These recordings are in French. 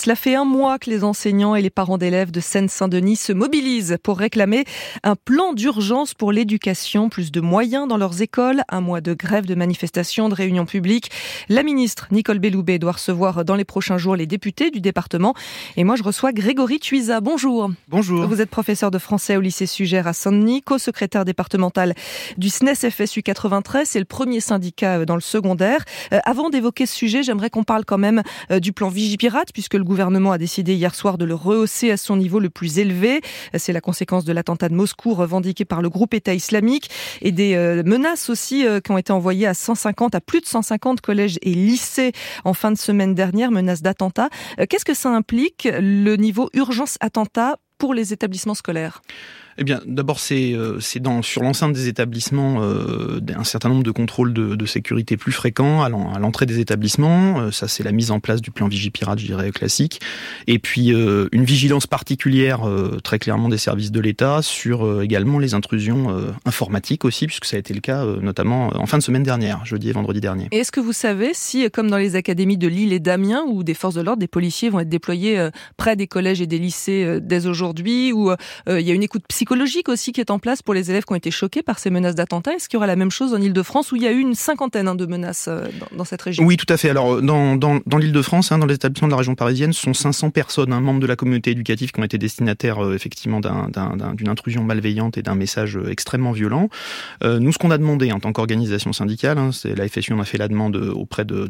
Cela fait un mois que les enseignants et les parents d'élèves de Seine-Saint-Denis se mobilisent pour réclamer un plan d'urgence pour l'éducation, plus de moyens dans leurs écoles, un mois de grève, de manifestations, de réunions publiques. La ministre Nicole Belloubet doit recevoir dans les prochains jours les députés du département. Et moi, je reçois Grégory Tuisa. Bonjour. Bonjour. Vous êtes professeur de français au lycée Sugère à Saint-Denis, co-secrétaire départemental du SNES FSU 93. C'est le premier syndicat dans le secondaire. Avant d'évoquer ce sujet, j'aimerais qu'on parle quand même du plan Vigipirate, puisque le gouvernement a décidé hier soir de le rehausser à son niveau le plus élevé. C'est la conséquence de l'attentat de Moscou revendiqué par le groupe État islamique et des menaces aussi qui ont été envoyées à plus de 150 collèges et lycées en fin de semaine dernière, menaces d'attentat. Qu'est-ce que ça implique, le niveau urgence-attentat pour les établissements scolaires ? Eh bien, d'abord, c'est sur l'enceinte des établissements un certain nombre de contrôles de sécurité plus fréquents à l'entrée des établissements. Ça, c'est la mise en place du plan Vigipirate, je dirais, classique. Et puis, une vigilance particulière, très clairement, des services de l'État sur également les intrusions informatiques aussi, puisque ça a été le cas notamment en fin de semaine dernière, jeudi et vendredi dernier. Et est-ce que vous savez si, comme dans les académies de Lille et d'Amiens, où des forces de l'ordre, des policiers vont être déployés près des collèges et des lycées dès aujourd'hui, où il y a une écoute psychologique aussi qui est en place pour les élèves qui ont été choqués par ces menaces d'attentats? Est-ce qu'il y aura la même chose en Île-de-France où il y a eu une cinquantaine de menaces dans cette région? Oui, tout à fait. Alors, dans l'Île-de-France, dans les établissements de la région parisienne, ce sont 500 personnes, membres de la communauté éducative, qui ont été destinataires effectivement d'une intrusion malveillante et d'un message extrêmement violent. Nous, ce qu'on a demandé en tant qu'organisation syndicale, c'est la FSU, on a fait la demande auprès de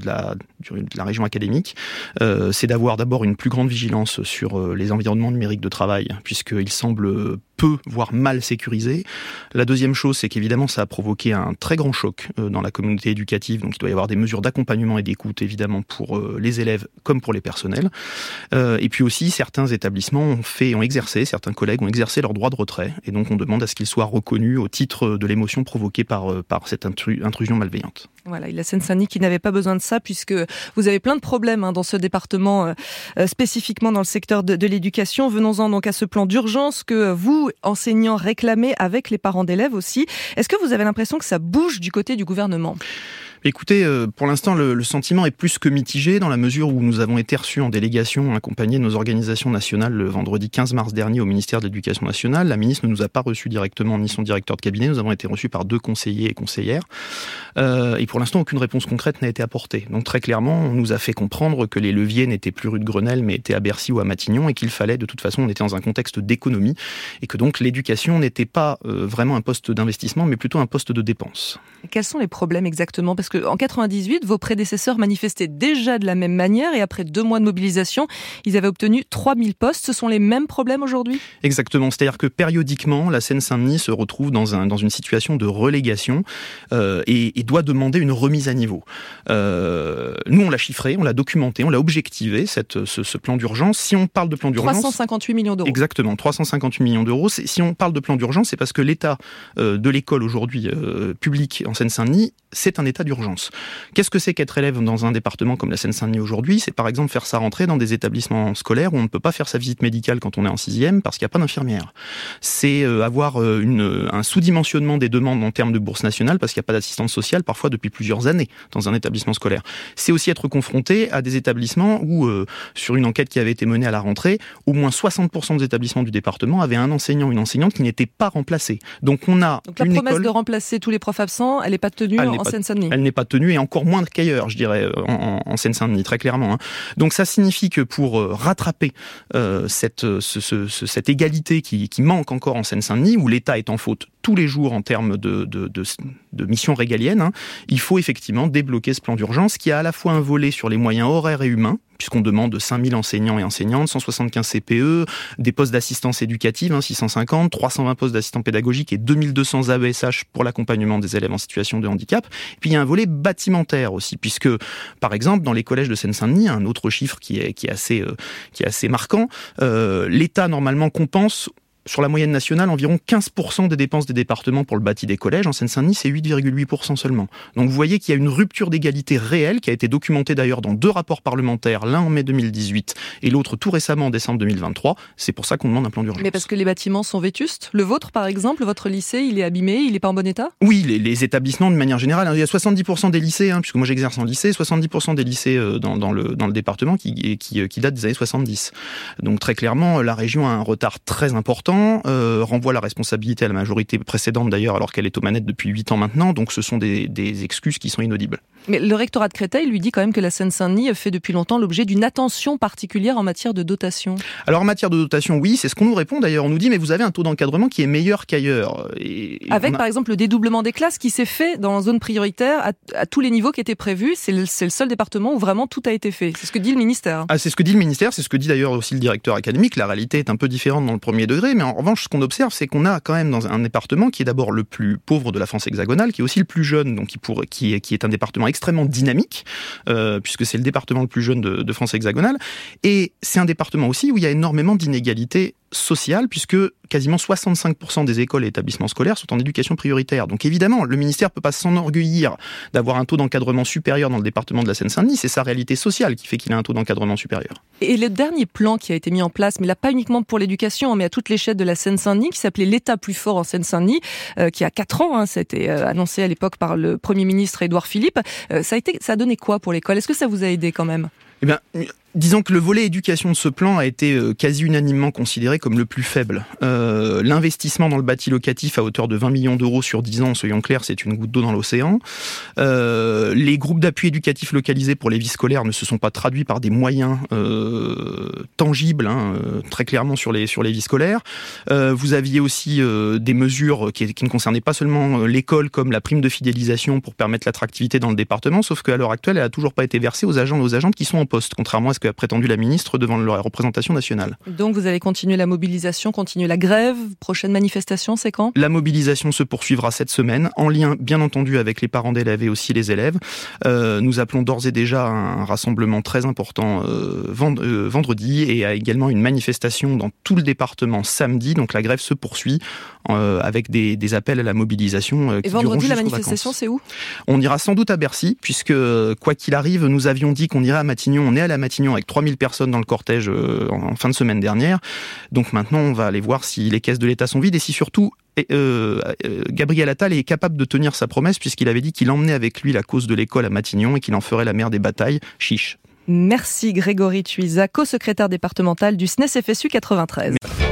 la région académique, c'est d'avoir d'abord une plus grande vigilance sur les environnements numériques de travail, puisqu'il semble peu, voire mal sécurisé. La deuxième chose, c'est qu'évidemment, ça a provoqué un très grand choc dans la communauté éducative. Donc, il doit y avoir des mesures d'accompagnement et d'écoute, évidemment, pour les élèves comme pour les personnels. Et puis aussi, certains établissements certains collègues ont exercé leur droit de retrait. Et donc, on demande à ce qu'ils soient reconnus au titre de l'émotion provoquée par cette intrusion malveillante. Voilà, et la Seine-Saint-Denis qui n'avait pas besoin de ça, puisque vous avez plein de problèmes dans ce département, spécifiquement dans le secteur de l'éducation. Venons-en donc à ce plan d'urgence que vous, enseignants, réclamez avec les parents d'élèves aussi. Est-ce que vous avez l'impression que ça bouge du côté du gouvernement ? Écoutez, pour l'instant, le sentiment est plus que mitigé dans la mesure où nous avons été reçus en délégation accompagnés de nos organisations nationales le vendredi 15 mars dernier au ministère de l'Éducation nationale. La ministre ne nous a pas reçus directement ni son directeur de cabinet. Nous avons été reçus par 2 conseillers et conseillères. Et pour l'instant, aucune réponse concrète n'a été apportée. Donc très clairement, on nous a fait comprendre que les leviers n'étaient plus rue de Grenelle, mais étaient à Bercy ou à Matignon et qu'il fallait, de toute façon, on était dans un contexte d'économie et que donc l'éducation n'était pas vraiment un poste d'investissement, mais plutôt un poste de dépense. Quels sont les problèmes exactement ? Parce qu'en 98, vos prédécesseurs manifestaient déjà de la même manière et après 2 mois de mobilisation, ils avaient obtenu 3000 postes. Ce sont les mêmes problèmes aujourd'hui ? Exactement. C'est-à-dire que périodiquement, la Seine-Saint-Denis se retrouve dans une situation de relégation et doit demander une remise à niveau. Nous, on l'a chiffré, on l'a documenté, on l'a objectivé, ce plan d'urgence. Si on parle de plan d'urgence... 358 millions d'euros. Exactement, 358 millions d'euros. Si on parle de plan d'urgence, c'est parce que l'état de l'école aujourd'hui publique en Seine-Saint-Denis, c'est un état d'urgence. Qu'est-ce que c'est qu'être élève dans un département comme la Seine-Saint-Denis aujourd'hui ? C'est par exemple faire sa rentrée dans des établissements scolaires où on ne peut pas faire sa visite médicale quand on est en 6e parce qu'il n'y a pas d'infirmière. C'est avoir un sous-dimensionnement des demandes en termes de bourse nationale parce qu'il n'y a pas d'assistante sociale parfois depuis plusieurs années dans un établissement scolaire. C'est aussi être confronté à des établissements où, sur une enquête qui avait été menée à la rentrée, au moins 60% des établissements du département avaient un enseignant ou une enseignante qui n'était pas remplacé. Donc la promesse de remplacer tous les profs absents, elle n'est pas tenue en Seine-Saint-Denis. Elle n'est pas tenue et encore moins qu'ailleurs, je dirais, en Seine-Saint-Denis, très clairement. Donc ça signifie que pour rattraper cette égalité qui manque encore en Seine-Saint-Denis, où l'État est en faute tous les jours en termes de missions régaliennes, il faut effectivement débloquer ce plan d'urgence qui a à la fois un volet sur les moyens horaires et humains, puisqu'on demande 5000 enseignants et enseignantes, 175 CPE, des postes d'assistance éducative, 650, 320 postes d'assistants pédagogiques et 2200 AESH pour l'accompagnement des élèves en situation de handicap. Et puis il y a un volet bâtimentaire aussi, puisque par exemple dans les collèges de Seine-Saint-Denis, un autre chiffre qui est assez marquant, l'État normalement compense sur la moyenne nationale, environ 15% des dépenses des départements pour le bâti des collèges. En Seine-Saint-Denis, c'est 8,8% seulement. Donc vous voyez qu'il y a une rupture d'égalité réelle qui a été documentée d'ailleurs dans 2 rapports parlementaires, l'un en mai 2018 et l'autre tout récemment en décembre 2023. C'est pour ça qu'on demande un plan d'urgence. Mais parce que les bâtiments sont vétustes. Le vôtre, par exemple, votre lycée, il est abîmé, il n'est pas en bon état ? Oui, les établissements de manière générale. Il y a 70% des lycées, puisque moi j'exerce en lycée, 70% des lycées dans le département qui datent des années 70. Donc très clairement, la région a un retard très important, renvoie la responsabilité à la majorité précédente d'ailleurs, alors qu'elle est aux manettes depuis 8 ans maintenant, donc ce sont des excuses qui sont inaudibles. Mais le rectorat de Créteil lui dit quand même que la Seine-Saint-Denis fait depuis longtemps l'objet d'une attention particulière en matière de dotation. Alors en matière de dotation, oui, c'est ce qu'on nous répond d'ailleurs. On nous dit, mais vous avez un taux d'encadrement qui est meilleur qu'ailleurs. Avec par exemple le dédoublement des classes qui s'est fait dans la zone prioritaire à tous les niveaux qui étaient prévus. C'est le seul département où vraiment tout a été fait. C'est ce que dit le ministère. C'est ce que dit le ministère, c'est ce que dit d'ailleurs aussi le directeur académique. La réalité est un peu différente dans le premier degré, mais en revanche, ce qu'on observe, c'est qu'on a quand même dans un département qui est d'abord le plus pauvre de la France hexagonale, qui est aussi le plus jeune, donc qui est un département extrêmement dynamique, puisque c'est le département le plus jeune de France hexagonale, et c'est un département aussi où il y a énormément d'inégalités sociales, puisque quasiment 65% des écoles et établissements scolaires sont en éducation prioritaire. Donc évidemment, le ministère ne peut pas s'enorgueillir d'avoir un taux d'encadrement supérieur dans le département de la Seine-Saint-Denis, c'est sa réalité sociale qui fait qu'il a un taux d'encadrement supérieur. Et le dernier plan qui a été mis en place, mais là pas uniquement pour l'éducation, mais à toute l'échelle de la Seine-Saint-Denis, qui s'appelait l'État plus fort en Seine-Saint-Denis, qui a 4 ans, ça a été annoncé à l'époque par le Premier ministre Édouard Philippe, ça a donné quoi pour l'école ? Est-ce que ça vous a aidé quand même ? Eh bien, disons que le volet éducation de ce plan a été quasi unanimement considéré comme le plus faible. L'investissement dans le bâti locatif à hauteur de 20 millions d'euros sur 10 ans, soyons clairs, c'est une goutte d'eau dans l'océan. Les groupes d'appui éducatif localisés pour les vies scolaires ne se sont pas traduits par des moyens tangibles, très clairement sur les vies scolaires. Vous aviez aussi des mesures qui ne concernaient pas seulement l'école, comme la prime de fidélisation pour permettre l'attractivité dans le département, sauf qu'à l'heure actuelle, elle n'a toujours pas été versée aux agents et aux agentes qui sont en poste, contrairement à ce qu'a prétendu la ministre devant la représentation nationale. Donc vous allez continuer la mobilisation, continuer la grève. Prochaine manifestation, c'est quand ? La mobilisation se poursuivra cette semaine, en lien bien entendu avec les parents d'élèves et aussi les élèves. Nous appelons d'ores et déjà un rassemblement très important vendredi, et également une manifestation dans tout le département samedi. Donc la grève se poursuit avec des appels à la mobilisation qui dureront jusqu'aux vacances. Et vendredi, la manifestation, c'est où ? On ira sans doute à Bercy, puisque quoi qu'il arrive, nous avions dit qu'on irait à Matignon. On est allé à Matignon avec 3000 personnes dans le cortège en fin de semaine dernière. Donc maintenant, on va aller voir si les caisses de l'État sont vides et si surtout Gabriel Attal est capable de tenir sa promesse, puisqu'il avait dit qu'il emmenait avec lui la cause de l'école à Matignon et qu'il en ferait la mère des batailles. Chiche. Merci Grégory Tuisa, co-secrétaire départemental du SNES FSU 93.